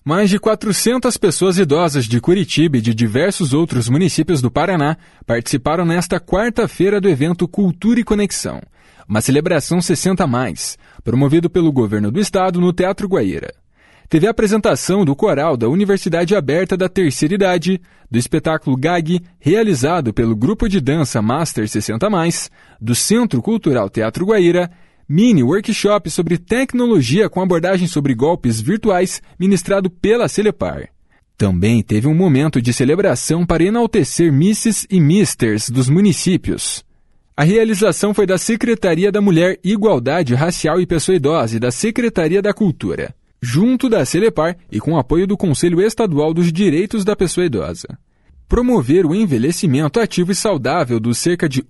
Mais de 400 pessoas idosas de Curitiba e de diversos outros municípios do Paraná participaram nesta quarta-feira do evento Cultura e Conexão, uma celebração 60+, promovido pelo governo do estado no Teatro Guaíra. Teve a apresentação do coral da Universidade Aberta da Terceira Idade, do espetáculo GAG, realizado pelo Grupo de Dança Master 60+, do Centro Cultural Teatro Guaíra, mini workshop sobre tecnologia com abordagem sobre golpes virtuais, ministrado pela Celepar. Também teve um momento de celebração para enaltecer Misses e Misters dos municípios. A realização foi da Secretaria da Mulher, Igualdade Racial e Pessoa Idosa e da Secretaria da Cultura, junto da Celepar e com apoio do Conselho Estadual dos Direitos da Pessoa Idosa. Promover o envelhecimento ativo e saudável dos cerca de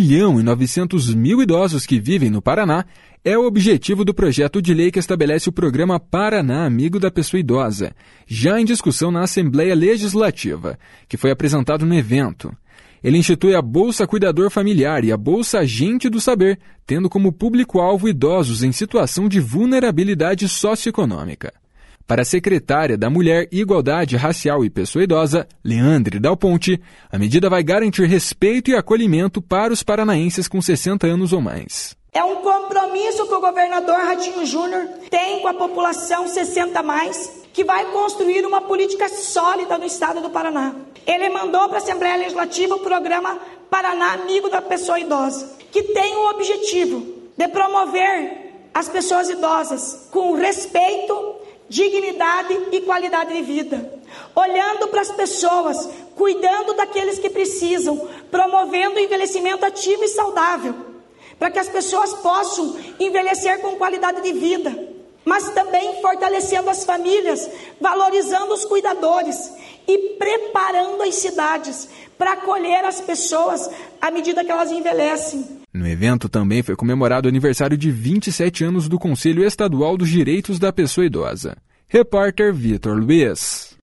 1.900.000 idosos que vivem no Paraná é o objetivo do projeto de lei que estabelece o programa Paraná Amigo da Pessoa Idosa, já em discussão na Assembleia Legislativa, que foi apresentado no evento. Ele institui a Bolsa Cuidador Familiar e a Bolsa Agente do Saber, tendo como público-alvo idosos em situação de vulnerabilidade socioeconômica. Para a secretária da Mulher, Igualdade Racial e Pessoa Idosa, Leandre Dal Ponte, a medida vai garantir respeito e acolhimento para os paranaenses com 60 anos ou mais. É um compromisso que o governador Ratinho Júnior tem com a população 60+, que vai construir uma política sólida no estado do Paraná. Ele mandou para a Assembleia Legislativa o programa Paraná Amigo da Pessoa Idosa, que tem o objetivo de promover as pessoas idosas com respeito, dignidade e qualidade de vida, olhando para as pessoas, cuidando daqueles que precisam, promovendo o envelhecimento ativo e saudável, para que as pessoas possam envelhecer com qualidade de vida, mas também fortalecendo as famílias, valorizando os cuidadores e preparando as cidades para acolher as pessoas à medida que elas envelhecem. No evento também foi comemorado o aniversário de 27 anos do Conselho Estadual dos Direitos da Pessoa Idosa. Repórter Vitor Luiz.